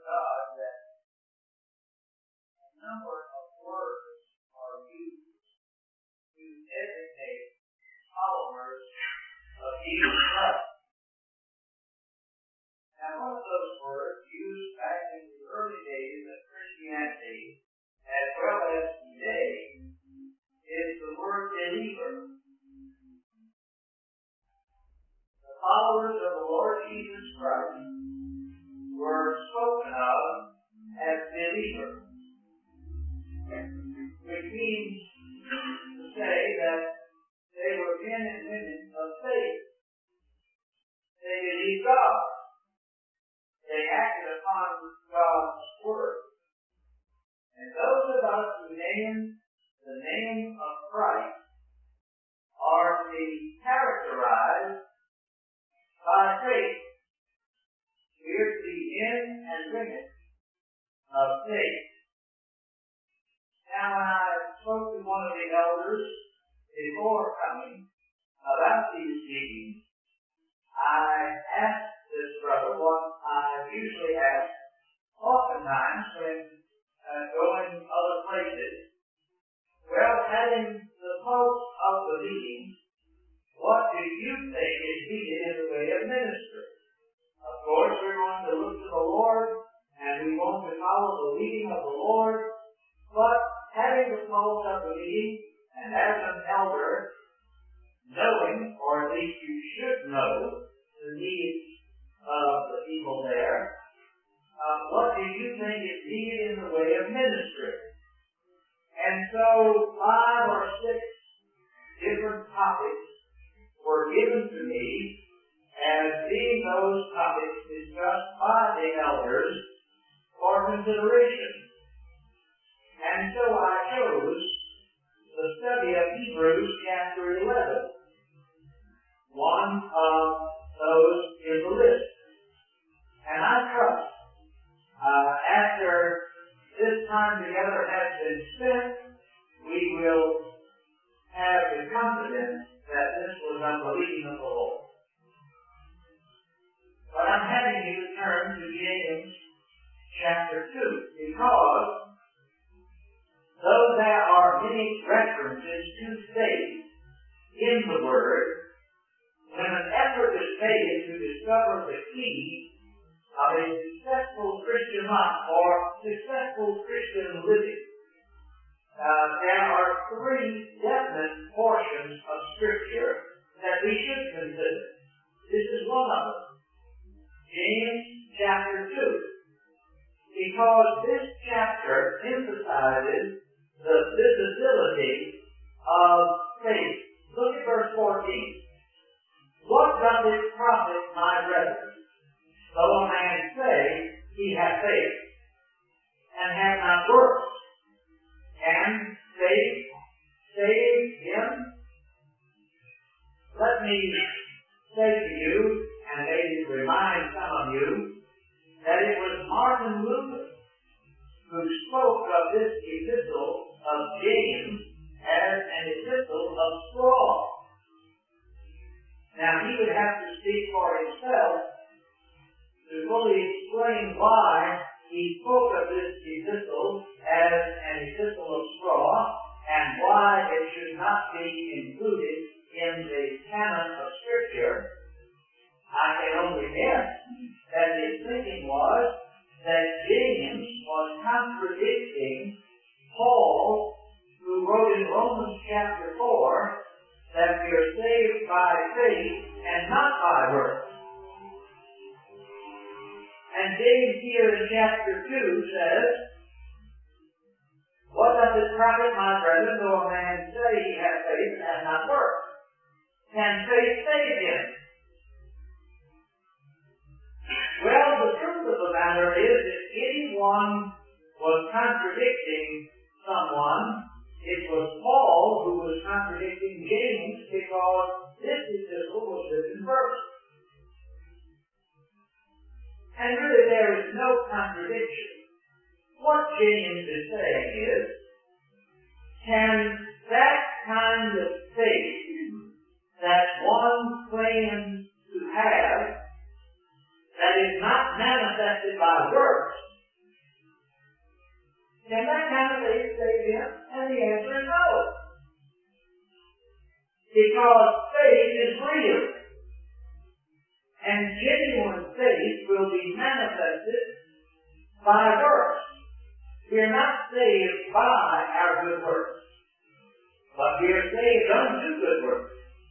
God that a number of words are used to designate followers of Jesus Christ. Now, one of those words used back in the early days of Christianity, as well as today, is the word believer. The followers of the Lord Jesus Christ were spoken of as believers, which means to say that they were men and women of faith. They believed God. They acted upon God's word. And those of us who name the name of Christ are to be characterized by faith. We are to be men and women of faith. Now, when I spoke to one of the elders before coming about these meetings, I asked this brother what I usually ask oftentimes when going other places. Well, having the pulse of the meeting, what do you think is needed in the way of ministry? Of course, we're going to look to the Lord, and we want to follow the leading of the Lord, but having the pulse of the meeting, and as an elder, knowing, or at least you should know, the needs of the people there, what do you think is needed in the way of ministry? And so 5 or 6 different topics were given to me as being those topics discussed by the elders for consideration. And so I chose the study of Hebrews chapter 11. One of those is the list. And I trust after this time together has been spent, we will have the confidence that this was on the leading of the Lord. But I'm having you turn to James chapter 2, because though there are many references to faith in the Word, when an effort is made to discover the key of a successful Christian life or successful Christian living, there are 3 definite portions of Scripture that we should consider. This is one of them. James chapter 2. Because this chapter emphasizes the visibility of faith. Look at verse 14. What doth it profit, my brethren, though a man say he hath faith, and have not works? Can faith save him? Let me say to you, and maybe remind some of you, that it was Martin Luther who spoke of this epistle of James as an epistle of straw. Now, he would have to speak for himself to fully explain why he spoke of this epistle as an epistle of straw, and why it should not be included in the canon of Scripture. I can only guess that his thinking was that James was contradicting Paul, who wrote in Romans chapter 4 that we are saved by faith and not by works. And James here in chapter 2 says, what doth it profit, my brethren, though a man say he hath faith and hath not works? Can faith save him? Well, the truth of the matter is, if anyone was contradicting someone, it was Paul who was contradicting James, because this epistle was written first. And really there is no contradiction. What James is saying is, can that kind of faith that one claims to have, that is not manifested by works, Can that kind of faith save him? And the answer is no. Because faith is real. And genuine faith will be manifested by works. We are not saved by our good works, but we are saved unto good works.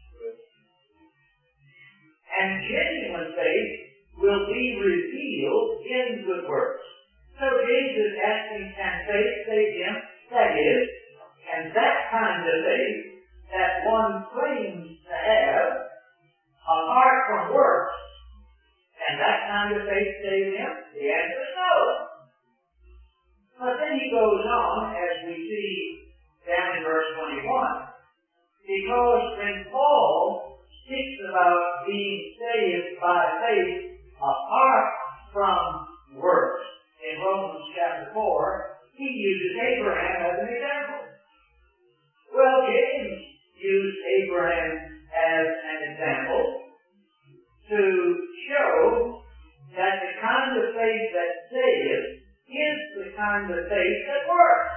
And genuine faith will be revealed in good works. So James is asking, can faith save him? That is, can that kind of faith that one claims to have, apart from works, can that kind of faith save him? The answer is no. But then he goes on, as we see down in verse 21, because when Paul speaks about being saved by faith apart from works in Romans chapter 4, he uses Abraham as an example. Well, James used Abraham as an example to show that the kind of faith that saves is the kind of faith that works.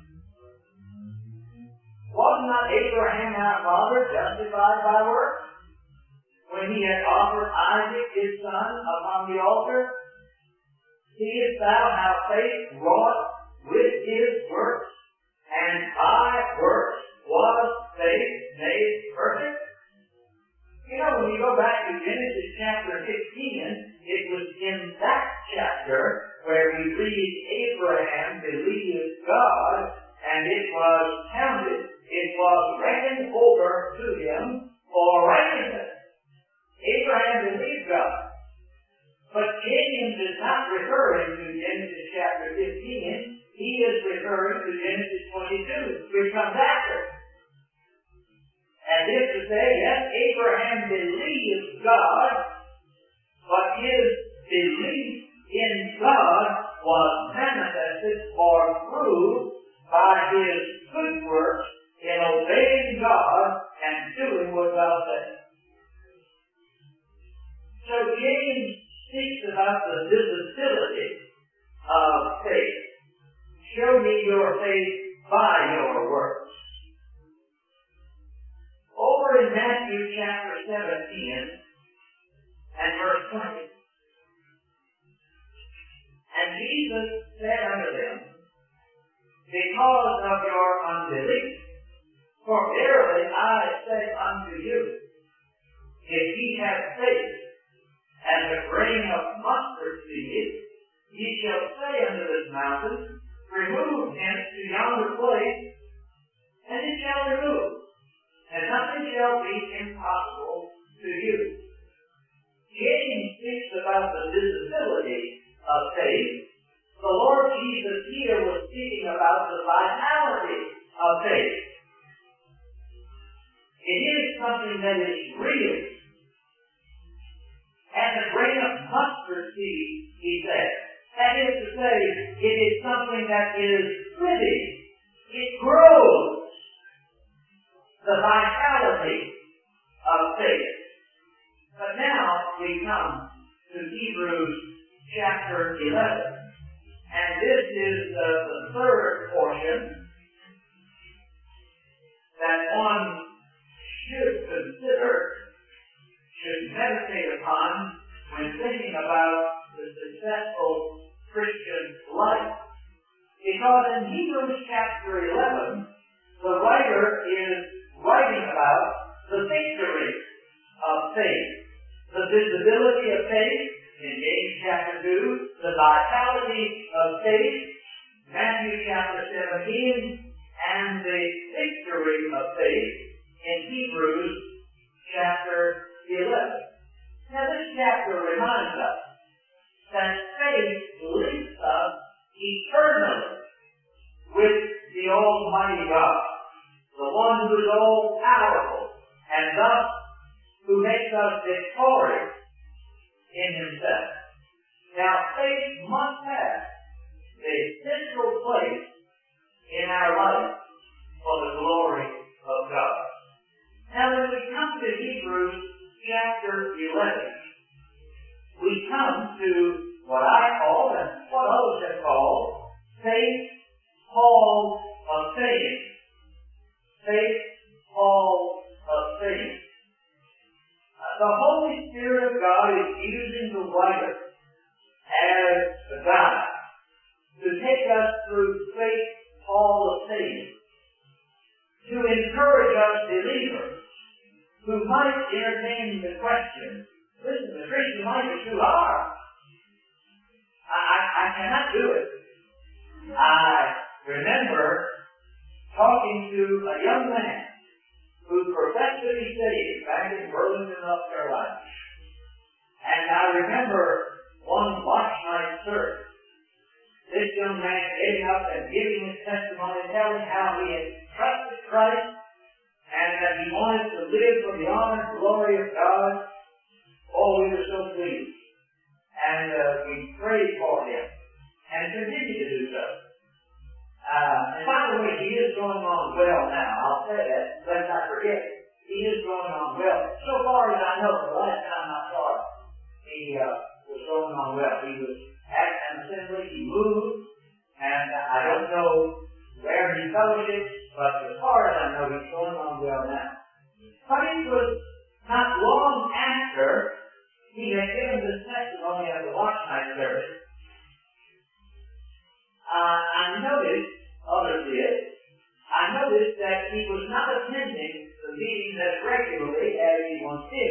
Was not Abraham our father justified by works when he had offered Isaac his son upon the altar? Seest thou how faith wrought with his works, and by works was faith made perfect? You know, when you go back to Genesis chapter 15, it was in that chapter where we read Abraham believed God, and it was counted, it was reckoned over to him for righteousness. Abraham believed God. But James is not referring to Genesis chapter 15, he is referring to Genesis 22, which comes after. And this to say, yes, Abraham believed God, but his belief in God was manifested or proved by his good works in obeying God and doing what God said. So James speaks about the visibility of faith. Show me your faith by your works. Over in Matthew chapter 17 and verse 20. And Jesus said unto them, because of your unbelief, for verily I say unto you, if ye have faith as a grain of mustard seed, ye shall say unto this mountain, remove hence to yonder place, and it shall remove, and nothing shall be impossible to you. James speaks about the visibility of faith. The Lord Jesus here was speaking about the vitality of faith. It is something that is real. As a grain of mustard seed, he said. That is to say, it is something that is living. It grows. The vitality of faith. But now we come to Hebrews chapter 11. And this is the third portion that one should consider, should meditate upon when thinking about the successful Christian life. Because in Hebrews chapter 11, the writer is writing about the victory of faith, the visibility of faith in James chapter 2, the vitality of faith, Matthew chapter 17, and the victory of faith in Hebrews chapter 11. Now this chapter reminds us that faith links us eternally with the Almighty God, the one who is all-powerful, and thus who makes us victorious in himself. Now, faith must have a central place in our life for the glory of God. Now, when we come to Hebrews chapter 11, we come to what I call, and what others have called, faith Hall of Fame. Faith Hall of Fame. The Holy Spirit of God is using the writer as a guide to take us through Faith Hall of Fame, to encourage us believers who might entertain the question, listen, the Christian life is too hard. I cannot do it. I remember talking to a young man who professed to be saved back in Burlington, North Carolina. And I remember one watch night service, this young man getting up and giving his testimony, telling how he had trusted Christ and that he wanted to live for the honor and glory of God. Oh, we were so pleased. And we prayed for him and continue to do so. And by the way, he is going on well now. I'll say that, lest I forget. He is going on well. So far as I know, the last time I saw him, he was going on well. He was at an assembly, he moved, and I don't know where he fellowships, but as far as I know, he's going on well now. But it was not long after he had given this testimony at the watch night service, I noticed, others did, I noticed that he was not attending the meetings as regularly as he once did.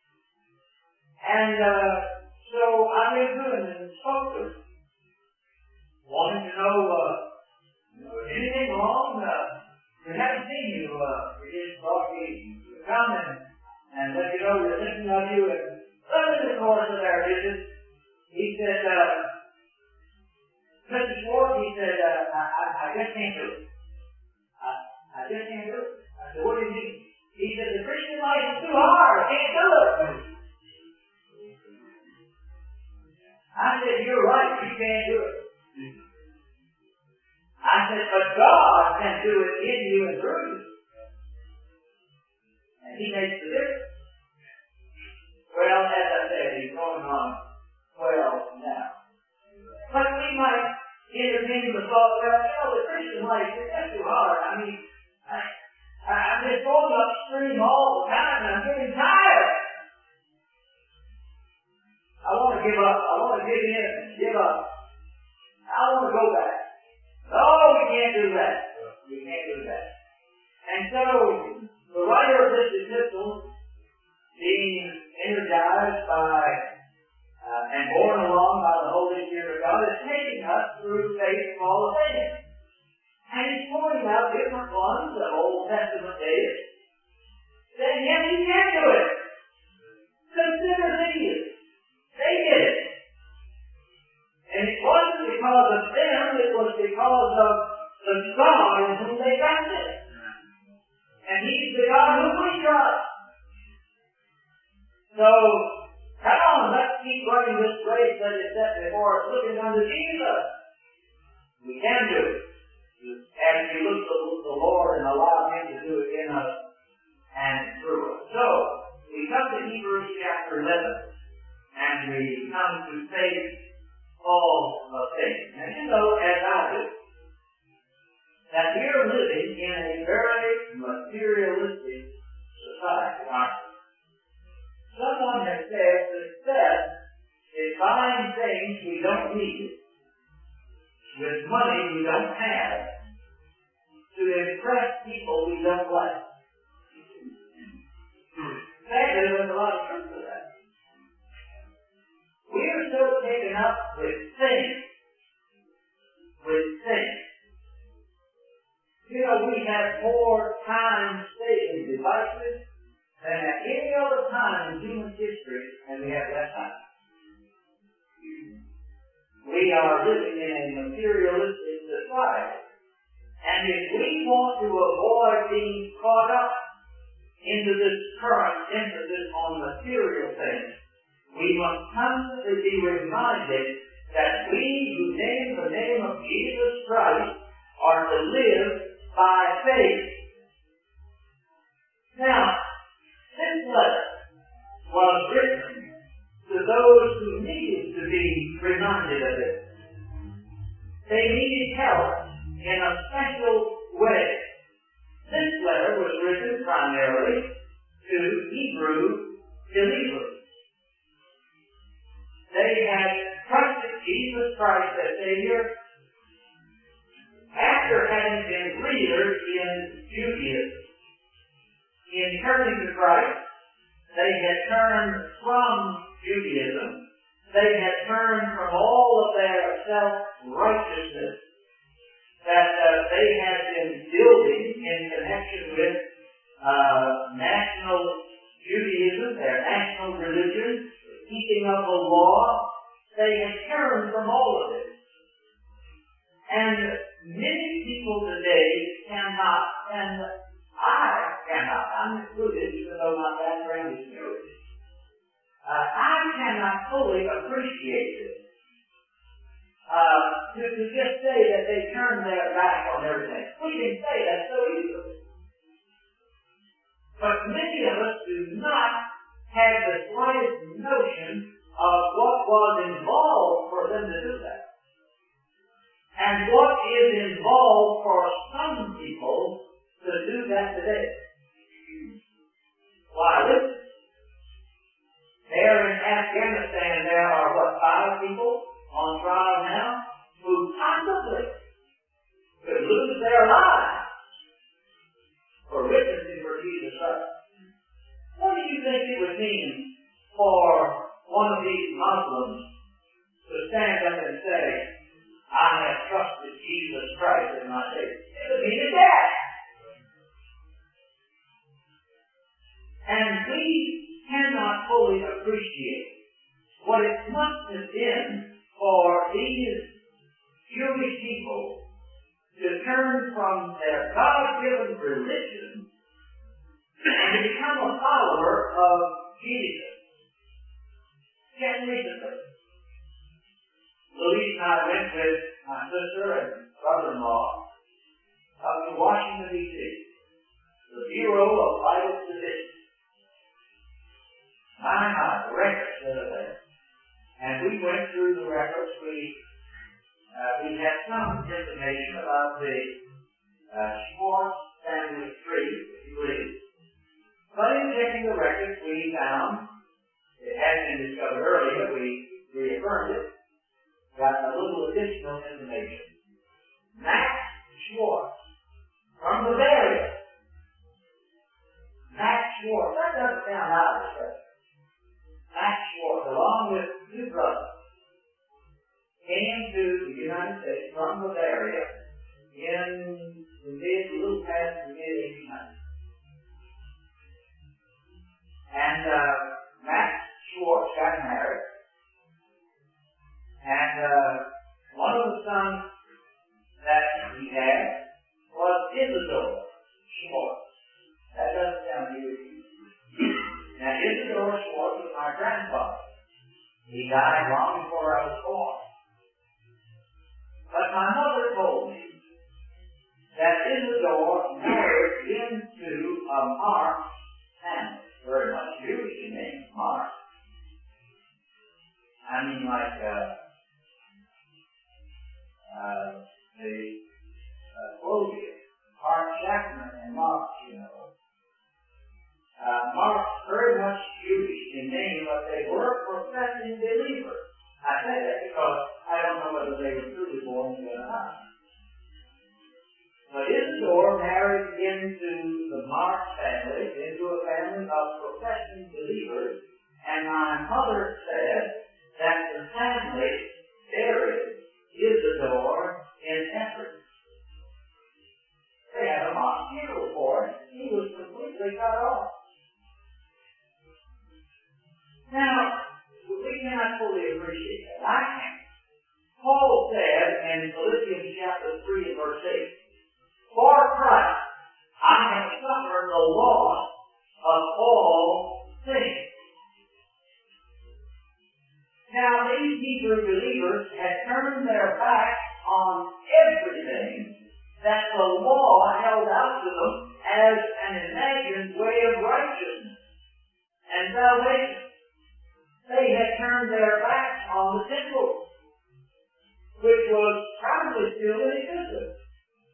And so I went to him and spoke to him, wanting to know, is anything wrong? We haven't seen you. We just thought we'd come and let you know we're thinking of you. And in the course of our visit, he said, Mr. Schwartz, he said, I just can't do it. I just can't do it. I said, what do you mean? He said, the Christian life is too hard. I can't do it. I said, you're right. You can't do it. I said, but God can do it in you and through you. And He makes the difference. Well, as I said, he's going on well now. But we might entertain the thought, well, the Christian life is just too hard. I mean, I'm just going upstream all the time and I'm getting tired. I want to give up. I want to give in and give up. I want to go back. No, we can't do that. We can't do that. And so, the writer of this epistle, being energized by and borne along by the Holy Spirit of God, is taking us through Faith Hall of Fame. And he's pointing out different ones of Old Testament days, saying, yes, you can do it. Consider these. They did it. And it wasn't because of them, it was because of the God in whom they trusted. And He's the God whom we trust. So, come on, let's keep running this race that is set before us, looking unto Jesus. We can do it. As we look to the Lord and allow Him to do it in us and through us. So, we come to Hebrews chapter 11, and we come to Faith Hall of Fame. And you know, as I do, that we are living in a very materialistic society, aren't we? Someone has said success is buying things we don't need with money we don't have to impress people we don't like. Sadly, there's a lot of truth to that. We are so taken up with things. You know, we have more time-saving devices than at any other time in human history, and we have less time. We are living in a materialistic society. And if we want to avoid being caught up into this current emphasis on material things, we must constantly be reminded that we who name the name of Jesus Christ are to live by faith. Now, this letter was written to those who needed to be reminded of it. They needed help in a special way. This letter was written primarily to Hebrew believers. They had trusted Jesus Christ as Savior after having been reared in Judaism. In turning to Christ, they had turned from Judaism. They had turned from all of their self-righteousness that they had been building in connection with national Judaism, their national religion, keeping of the law. They had turned from all of it. And many people today cannot, and I cannot, I'm included even though my background is Jewish, I cannot fully appreciate this. To just say that they turned their back on everything. We can say that so easily. But many of us do not have the slightest notion of what was involved for them to do that. And what is involved for some people to do that today. Why, listen. There in Afghanistan, there are, 5 people on trial now who possibly could lose their lives for witnessing for Jesus Christ. What do you think it would mean for one of these Muslims to stand up and say, I have trusted Jesus Christ as my Savior? It would mean a death. And we cannot fully appreciate what it must have been for these Jewish people to turn from their God-given religion and become a follower of Jesus. Just recently, Louise and I went with my sister and brother-in-law up to Washington, D.C., the Bureau of Vital Statistics. The records that are there. And we went through the records. We had some information about the Schwartz family tree, if you believe. But in checking the records, we found, it had been discovered earlier, we reaffirmed it, got a little additional information. Max Schwartz, from Bavaria. Max Schwartz, that doesn't sound out of the Max Schwartz, along with 2 brothers, came to the United States from Bavaria in a little past the mid-1800s. And Max Schwartz got married. And one of the sons that he had was Isidore Schwartz. That doesn't sound easy. Now, Isidore Schwartz was my grandfather. He died long before I was born. But my mother told me that Isidore married into a Marx family. Very much Jewish name, Marx. I mean, like the Clodius, Art Schachner, and Marx, you know. Marx, very much Jewish in name, but they were professing believers. I say that because I don't know whether they were truly born again or not. But Isidore married into the Marx family, into a family of professing believers, and my mother said that the family buried Isidore in Ephesus. They had a mock funeral for him. He was completely cut off. Now, we cannot fully appreciate that. I can't. Paul said in Philippians chapter 3 and verse 8, for Christ I have suffered the loss of all things. Now, these Hebrew believers had turned their backs on everything that the law held out to them as an imagined way of righteousness and salvation. They had turned their backs on the temple, which was probably still in existence.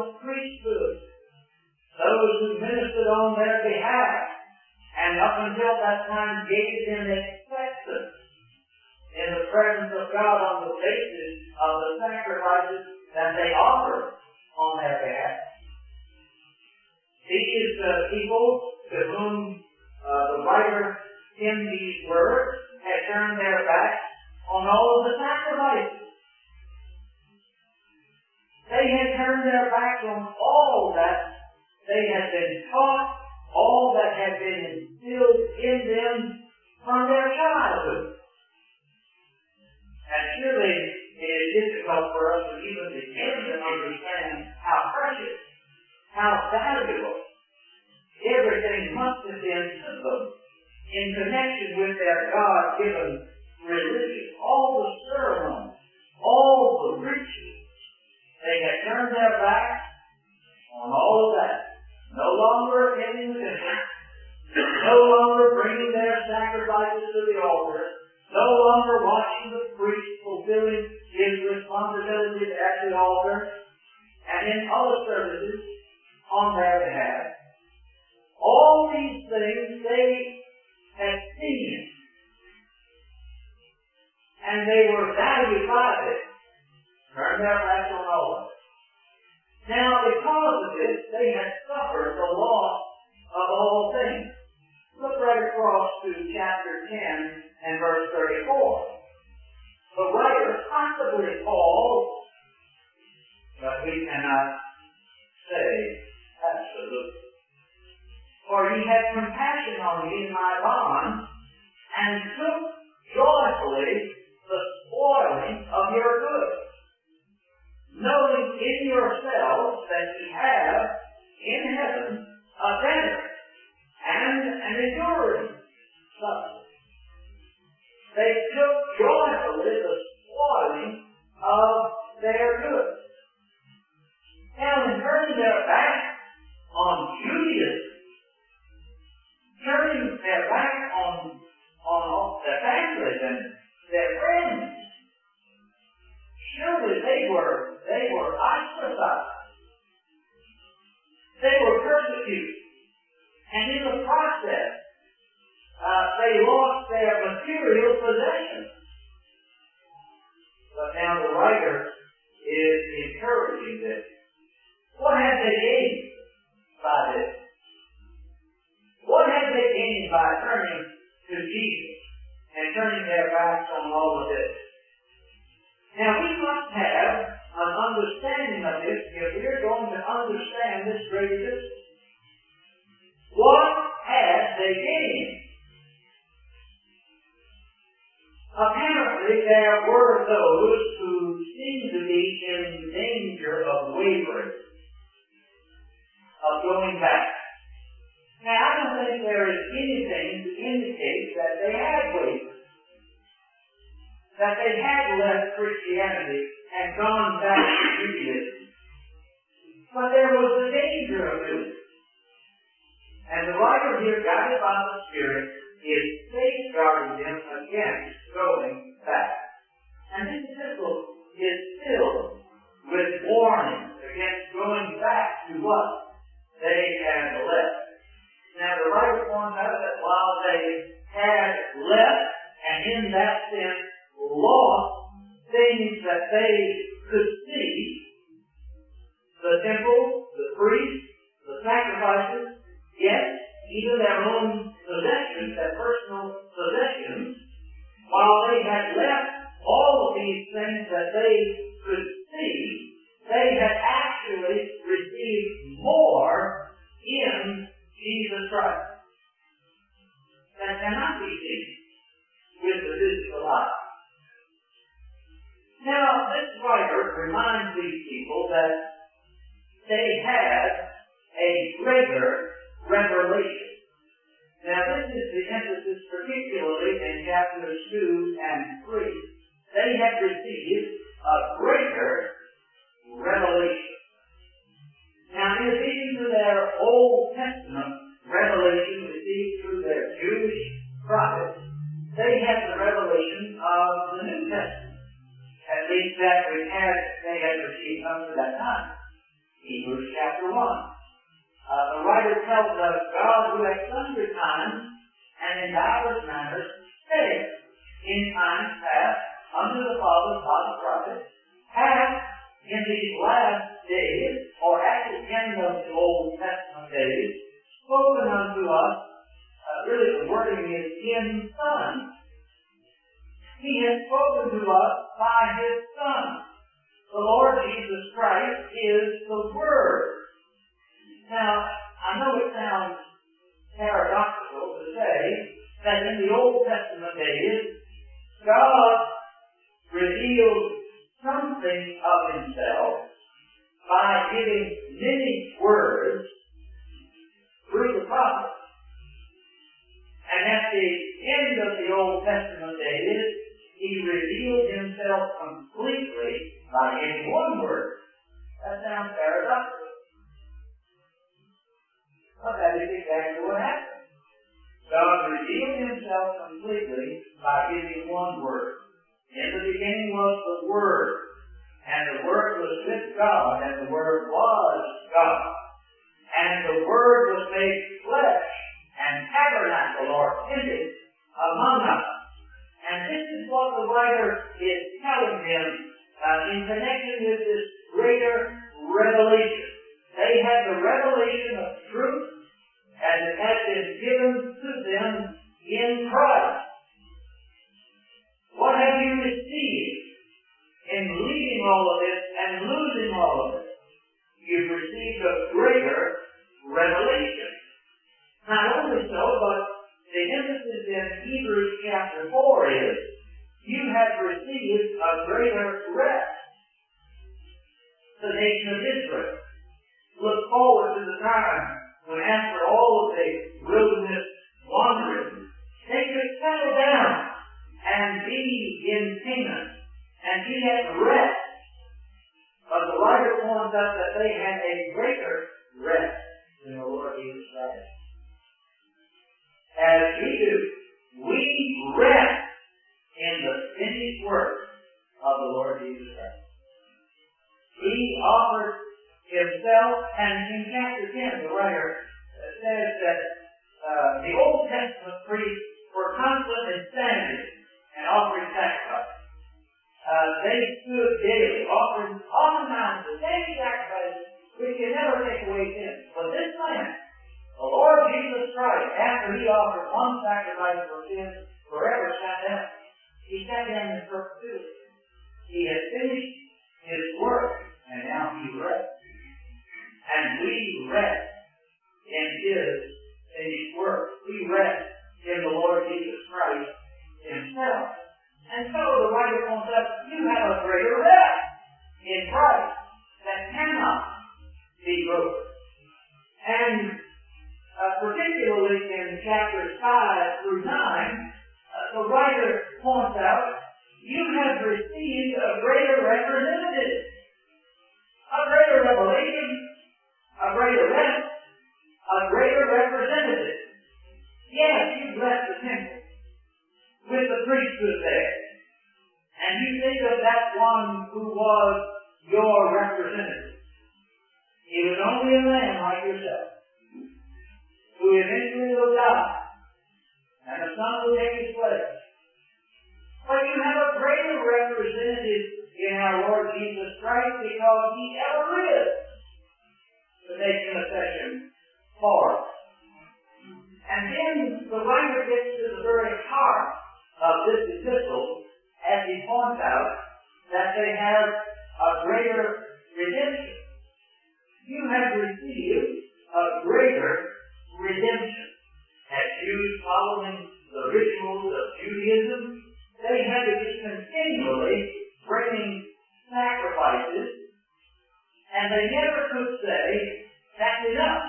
the priesthood, those who ministered on their behalf, and up until that time gave them acceptance in the presence of God on the basis of the sacrifices that they offered on their behalf. These people to whom the writer in these words had turned their backs on all of the sacrifices. They had turned their backs on all that they had been taught, all that had been instilled in them from their childhood. And surely it is difficult for us to even begin to understand how precious, how valuable everything must have been to them in connection with their God-given religion. All the ceremonies, all the rituals. They had turned their backs on all of that. No longer attending the temple. No longer bringing their sacrifices to the altar. No longer watching the priest fulfilling his responsibilities at the altar and in other services on their behalf. All these things they had seen, and they were valued by it. Turn their backs on all of it. Now, because of this, they had suffered the loss of all things. Look right across to chapter 10 and verse 34. The writer, possibly Paul, but we cannot say absolutely. For he had compassion on me in my bonds, and took joyfully the spoiling of your goods, knowing in yourselves that ye have in heaven a better and an enduring substance. They took joyfully the spoiling of their goods. Now, in turning their back on Judaism, turning their back on their families and their friends, surely they were ostracized. They were persecuted. And in the process, they lost their material possessions. But now the writer is encouraging them. What have they gained by this? What have they gained by turning to Jesus and turning their backs on all of this? Now we must have an understanding of this if we're going to understand this great epistles. What have they gained? Apparently there were those who seemed to be in danger of wavering, of going back. Now I don't think there is anything to indicate that they had wavered, that they had left Christianity and gone back to Judaism. But there was the danger of it. And the writer here, guided by the Spirit, is safeguarding them against going back. And this epistle is filled with warnings against going back to what they had left. Now the writer points out that while they had left, and in that sense lost, things that they could see, the temple, the priests, the sacrifices, yes, even their own possessions, their personal possessions, while they had left all of these things that they could see, they had actually received more in Jesus Christ that cannot be seen with the physical eye. Now, this writer reminds these people that they had a greater revelation. Now, this is the emphasis particularly in chapters 2 and 3. They had received a greater revelation. Now, in addition to their Old Testament revelation received through their Jewish prophets, they had the revelation of the New Testament. At least that they had received up to that time. Hebrews Hebrews chapter 1. The writer tells us, God who at sundry times and in divers manners spake in times past unto the fathers by the prophets, hath in these last days, or at the end of the Old Testament days, spoken unto us, really the wording is in Son. He has spoken to us by His Son. The Lord Jesus Christ is the Word. Now, I know it sounds paradoxical to say that in the Old Testament days, God revealed something of Himself by giving many words through the prophets. And at the end of the Old Testament days, He revealed Himself completely by giving one word. That sounds paradoxical. But that is exactly what happened. God revealed Himself completely by giving one word. In the beginning was the Word, and the Word was with God, and the Word was God. And the Word was made flesh, and tabernacle or tented among us. And this is what the writer is telling them in connection with this greater revelation. They had the revelation of truth, and it has been given to them in Christ. What have you received in leaving all of this and losing all of it? You've received a greater revelation. Not only so, but the emphasis in Hebrews chapter 4 is, you have received a greater rest. The nation of Israel looked forward to the time when, after all of the wilderness wandering, they could settle down and be in Canaan and be at rest. But the writer points out that they had a greater rest than the Lord Jesus Christ. As we do, we rest in the finished work of the Lord Jesus Christ. He offered Himself, and in chapter 10, the writer says that the Old Testament priests were constantly standing and offering sacrifice. They stood daily, offering oftentimes the same sacrifice which can never take away sin. But this man, the Lord Jesus Christ, after He offered one sacrifice for sin forever, sat down. He sat down in perpetuity. He had finished His work, and now He rests. And we rest in His finished work. We rest in the Lord Jesus Christ Himself. And so the writer points out, you have a greater rest in Christ that cannot be broken. And particularly in chapters 5 through 9, the writer points out, you have received a greater representative, a greater revelation, a greater rest, a greater representative. Yes, you've left the temple with the priesthood there. And you think of that one who was your representative. He was only a man like yourself, who eventually will die, and the Son will take His place. But you have a greater representative in our Lord Jesus Christ, because He ever lives to make intercession for us. And then the writer gets to the very heart of this epistle as he points out that they have a greater redemption. You have received a greater redemption. As Jews following the rituals of Judaism, they had to be continually bringing sacrifices, and they never could say, that's enough.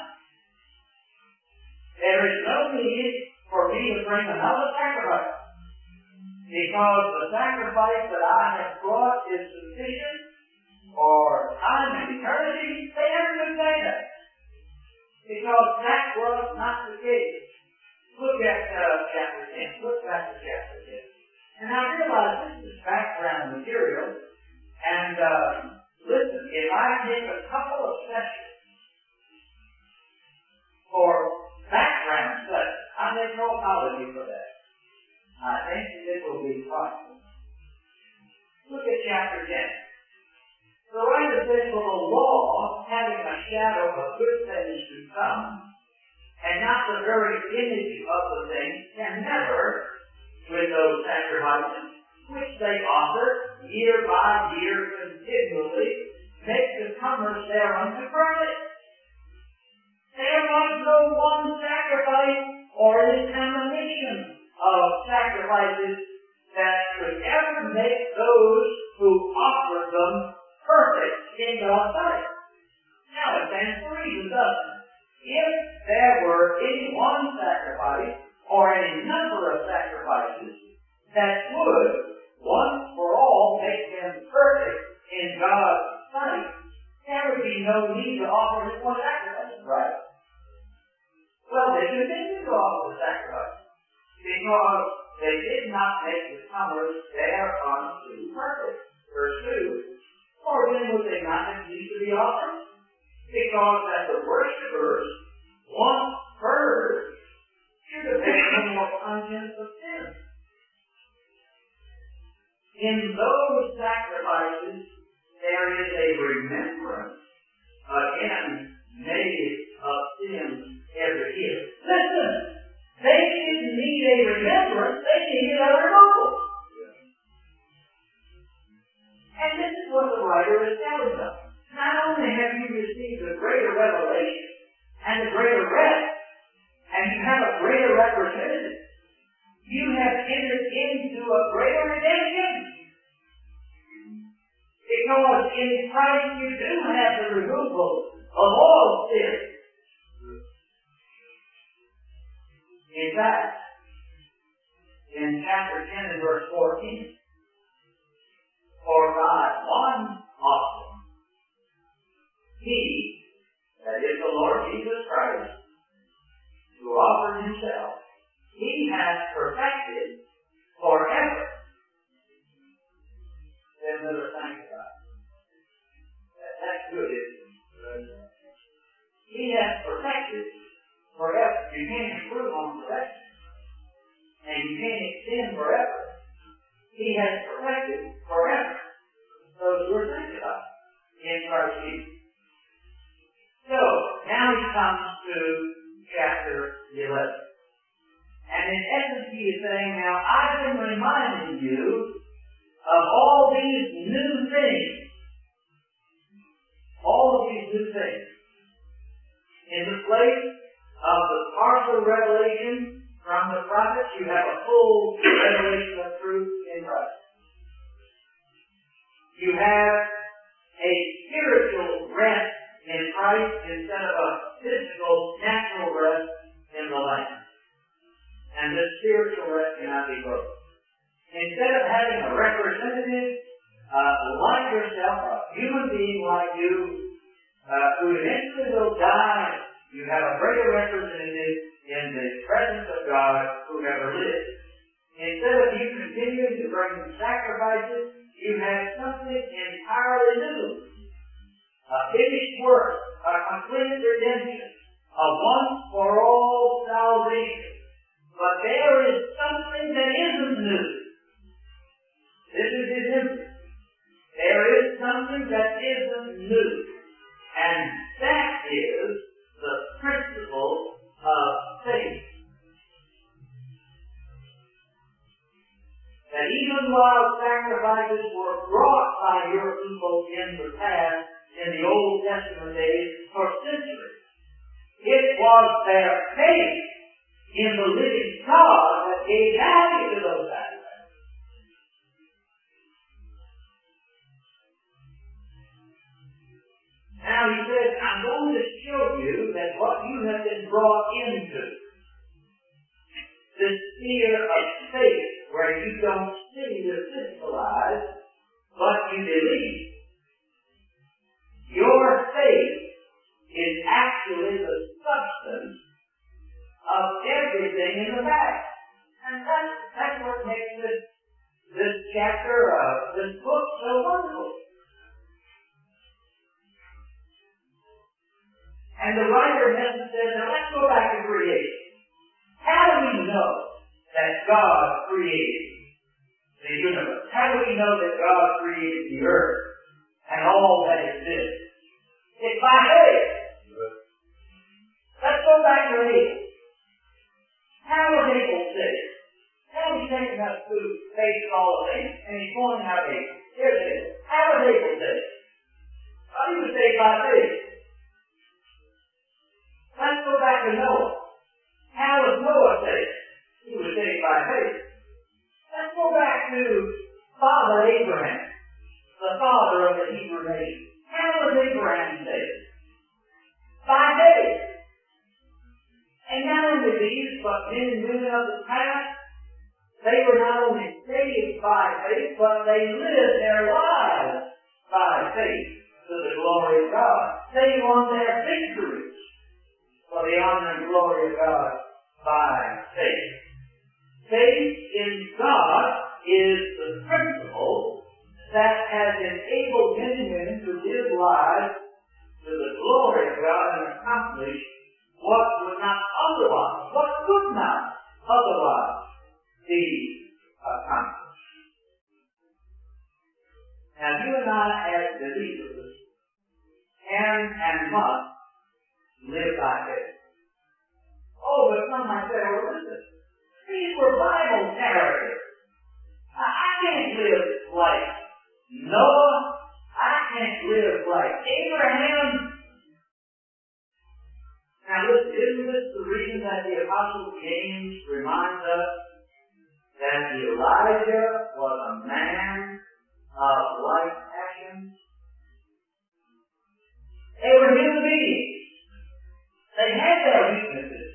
There is no need for me to bring another sacrifice, because the sacrifice that I have brought is sufficient for time and eternity. They never could say that, because that was not the case. Look at chapter 10. Look back to chapter 10. And I realize this is background material, and listen, if I take a couple of sessions way for that. I think that it will be possible. Look at chapter 10. The writer says, for the law, having a shadow of good things to come, and not the very image of the thing, can never, with those sacrifices, which they offer year by year continually, make the comers thereunto perfect. There was no one sacrifice or examination of sacrifices that could ever make those who offered them perfect in God's sight. Now it stands to reason, doesn't it? If there were any one sacrifice or any number of sacrifices that would, once for all, make them perfect in God's sight, there would be no need to offer any more sacrifices, right? Well, they continued to offer the sacrifice because they did not make the comers thereunto perfect. Verse 2. Or then would they not have need to be offered? Because that the worshippers, once purged, should have had no more conscience of sin. In those sacrifices, there is a remembrance, again, made of sins every year. Listen, they didn't need a remembrance, they needed a removal. And this is what the writer is telling us. Not only have you received a greater revelation and a greater rest, and you have a greater representative, you have entered into a greater redemption. Because in Christ you do have the removal of all sin. In fact, in chapter 10 and verse 14, for by one offering, He, that is the Lord Jesus Christ, who offered Himself, He has perfected forever them that are sanctified. That's good, isn't it? He has perfected forever. You can't improve on perfection. And you can't extend forever. He has perfected forever those who are sanctified in Christ Jesus. So, now he comes to chapter 11. And in essence he is saying, now I've been reminding you of all these new things. All of these new things. In the place of the partial revelation from the prophets, you have a full revelation of truth in Christ. You have a spiritual rest in Christ instead of a physical, natural rest in the land. And this spiritual rest cannot be broken. Instead of having a representative like yourself, a human being like you, who eventually will die, you have a greater representative in the presence of God who ever lived. Instead of you continuing to bring sacrifices, you have something entirely new. A finished work, a complete redemption, a once-for-all salvation. But there is something that isn't new. This is his emphasis. There is something that isn't new. And that is the principle of faith. That even while sacrifices were brought by your people in the past, in the Old Testament days, for centuries, it was their faith in the living God that gave value to those sacrifices. Now he says, I'm going to show you that what you have been brought into, this sphere of faith, where you don't see the physical eyes, but you believe. Your faith is actually the substance of everything in the past. And that's what makes this chapter of this book so wonderful. And the writer in essence says, now let's go back to creation. How do we know that God created the universe? How do we know that God created the earth and all that exists? It's by faith. Let's go back to Abel. How was Abel saved? Now he's taking us through faith and all of things, and he's pointing out Abel. Here's Abel. How was Abel saved? Well, he was saved by faith. Let's go back to Noah. How was Noah saved? He was saved by faith. Let's go back to Father Abraham, the father of the Hebrew nation. How was Abraham saved? By faith. And not only these, but men and women of the past, they were not only saved by faith, but they lived their lives by faith to the glory of God. They won their victories for the honor and glory of God by faith. Faith in God is the principle that has enabled men and women to live lives to the glory of God and accomplish what would not otherwise, what could not otherwise be accomplished. Now, you and I, as believers, can and must live by faith. Oh, but some might say, well, listen, these were Bible characters. I can't live like Noah. I can't live like Abraham. Now listen, isn't this the reason that the Apostle James reminds us that Elijah was a man of like passions? They were human beings. They had their weaknesses.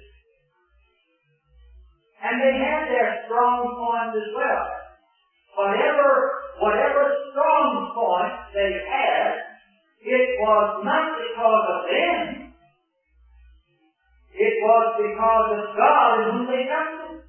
And they had their strong points as well. Whatever strong points they had, it was not because of them. It was because of God in whom they trusted.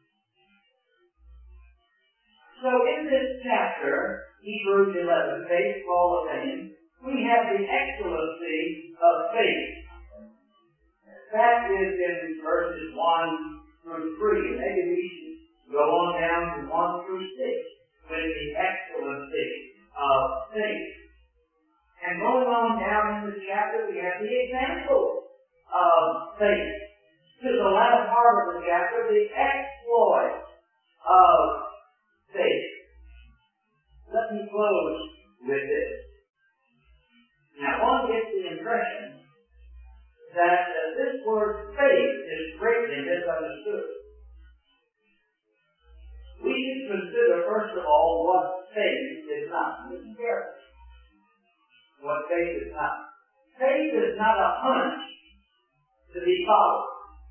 So in this chapter, Hebrews 11, faith, Paul of Fame, we have the excellency of faith. That is in verses 1 through 3. Maybe we should go on down to 1 through 6 with the excellency of faith. And going on down in the chapter, we have the example of faith. To the latter part of the chapter, the exploit of faith. Let me close with this. Now, one gets the impression that this word faith is greatly misunderstood. We should consider, first of all, what faith is not. Listen carefully. What faith is not. Faith is not a hunch to be followed.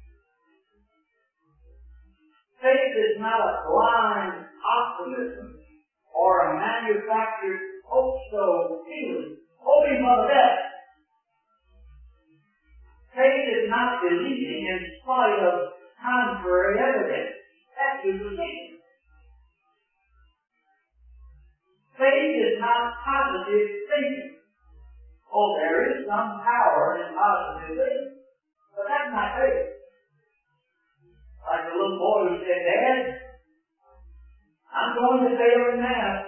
Faith is not a blind optimism or a manufactured hope-so feeling, hoping for the best. Faith is not believing in spite of contrary evidence. That's superstition. Faith is not positive thinking. Oh, there is some power in positive thinking, but that's not faith. Like the little boy who said, Dad, I'm going to fail in math.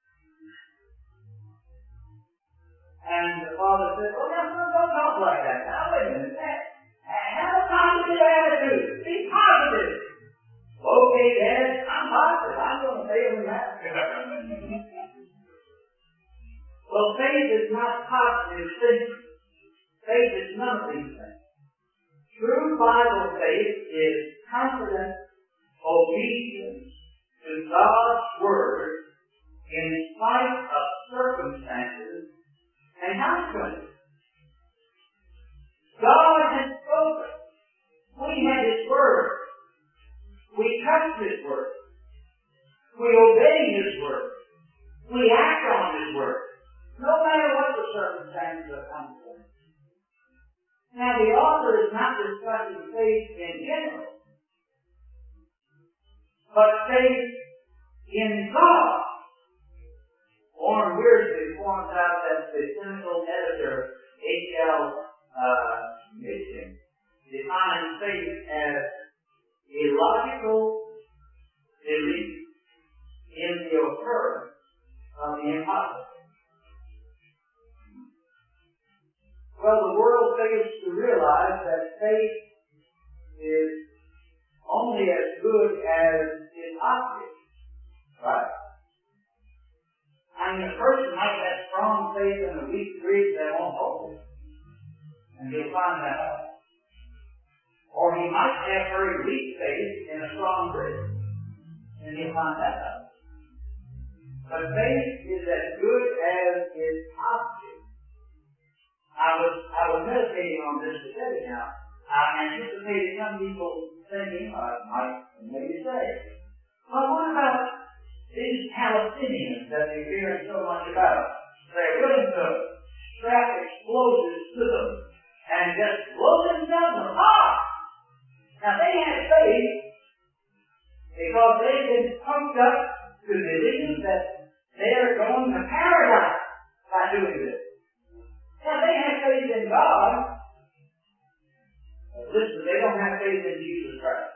And the father said, oh, now, son, don't talk like that. Now, wait a minute. Have a positive attitude. Be positive. Okay, Dad, I'm positive. I'm going to fail in math. Well, faith is not positive thinking. Faith is none of these things. True Bible faith is confident obedience to God's Word in spite of circumstances and consequences. God has spoken. We have His Word. We trust His Word. We obey His Word. We act on His Word, no matter what the circumstances or consequences. Now, the author is not discussing faith in general, but faith in God. Warren Wiersbe points out that the cynical editor H.L. Mitchell defines faith as illogical faith is only as good as its object. Right? I mean, a person might have strong faith in a weak bridge that won't hold it. And he'll find that out. Or he might have very weak faith in a strong bridge. And he'll find that out. But faith is as good as its object. I was meditating on this today now. I anticipated some people thinking, might maybe say, well, what about these Palestinians that they're hearing so much about? They're willing to strap explosives to them and just blow themselves apart. Now they have faith because they've been pumped up to believe that they're going to paradise by doing this. Now they have faith in God. But listen, they don't have faith in Jesus Christ.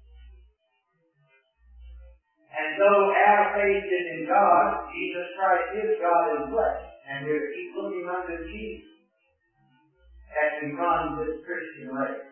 And though our faith is in God, Jesus Christ is God in flesh. And we're to keep looking unto Jesus as we run this Christian race.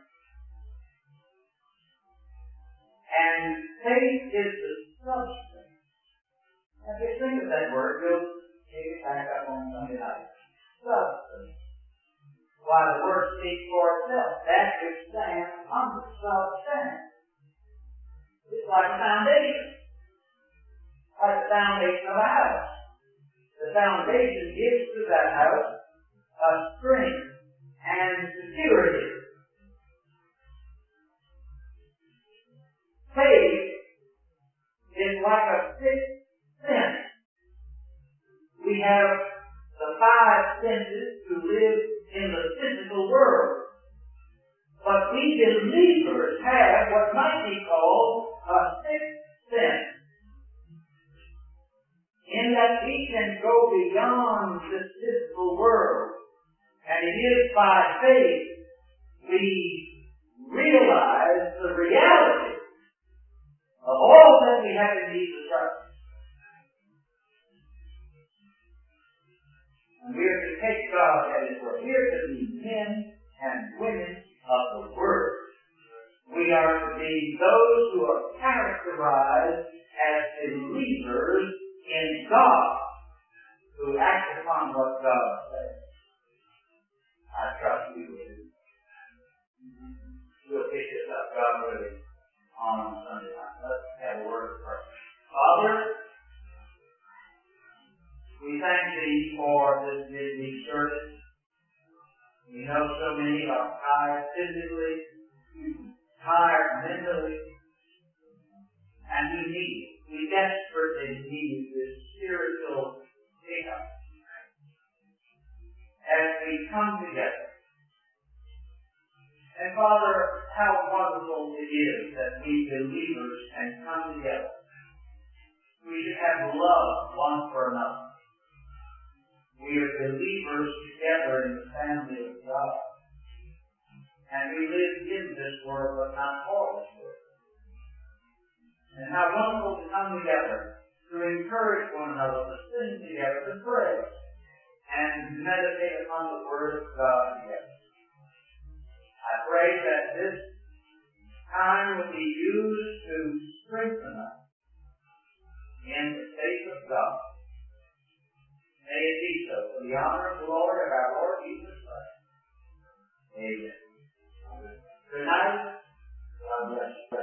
And faith is the substance. Now just think of that word. We'll take it back up on Sunday night. Substance. Why, the word speaks for itself. That which stands on the substance. It's like a foundation. Like the foundation of a house. The foundation gives to that house a strength and security. Faith is like a sixth sense. We have the five senses to live in the physical world. But we believers have what might be called a sixth sense. In that we can go beyond this physical world. And it is by faith we realize the reality of all that we have in Jesus Christ. And we are to take God at His word. We are to be men and women of the Word. We are to be those who are characterized as believers in God, who act upon what God says. I trust we will do. We'll pick this up, God willing, on Sunday night. Let's have a word of prayer. Father, we thank Thee for this midweek service. We know so many are tired physically, tired mentally, and we desperately need this spiritual pickup as we come together. And Father, how wonderful it is that we believers can come together. We should have love one for another. We are believers together in the family of God. And we live in this world, but not for this world. And how wonderful to come together to encourage one another, to sing together, to pray, and meditate upon the Word of God together. I pray that this time will be used to strengthen us in the faith of God. May it be so, for the honor and glory of our Lord Jesus Christ. Amen. Good night. God bless you.